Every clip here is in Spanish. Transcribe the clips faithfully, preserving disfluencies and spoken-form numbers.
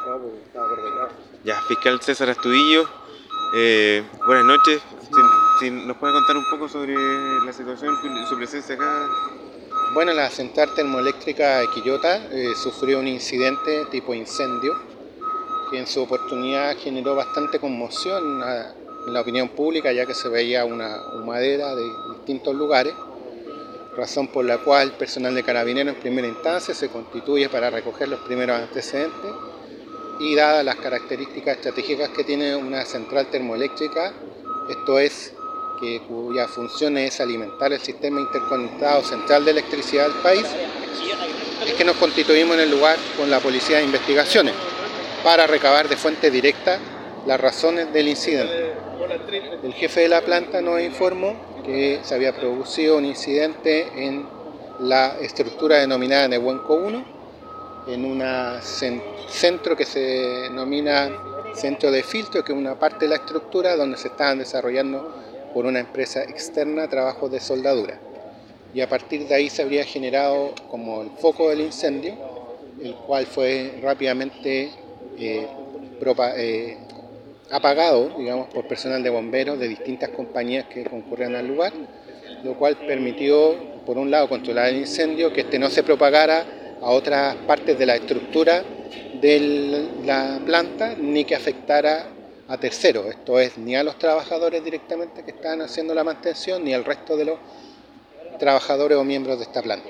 No, pues estaba por detrás. Ya, fiscal César Astudillo, eh, buenas noches. Si, si nos puede contar un poco sobre la situación, su presencia acá. Bueno, la central termoeléctrica de Quillota eh, sufrió un incidente tipo incendio que en su oportunidad generó bastante conmoción a, en la opinión pública, ya que se veía una humadera de distintos lugares, razón por la cual el personal de Carabineros en primera instancia se constituye para recoger los primeros antecedentes y dadas las características estratégicas que tiene una central termoeléctrica, esto es, que cuya función es alimentar el sistema interconectado central de electricidad del país, es que nos constituimos en el lugar con la Policía de Investigaciones para recabar de fuente directa las razones del incidente. El jefe de la planta nos informó que se había producido un incidente en la estructura denominada Nehuenco uno, en un centro que se denomina centro de filtro, que es una parte de la estructura donde se estaban desarrollando por una empresa externa trabajos de soldadura. Y a partir de ahí se habría generado como el foco del incendio, el cual fue rápidamente eh, propa, eh, apagado, digamos, por personal de bomberos de distintas compañías que concurrían al lugar, lo cual permitió, por un lado, controlar el incendio, que este no se propagara a otras partes de la estructura de la planta, ni que afectara a terceros, esto es, ni a los trabajadores directamente que estaban haciendo la mantención, ni al resto de los trabajadores o miembros de esta planta.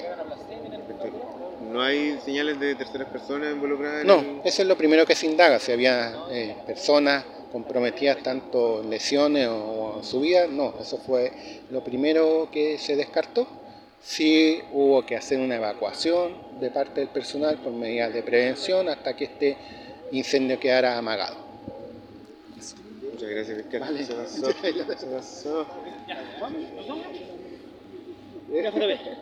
¿No hay señales de terceras personas involucradas? No, en... eso es lo primero que se indaga, si había eh, personas comprometidas tanto en lesiones o en su vida, no, eso fue lo primero que se descartó. Sí hubo que hacer una evacuación de parte del personal por medidas de prevención hasta que este incendio quedara amagado. Muchas gracias, fiscal. Vale. Se pasó. Se pasó.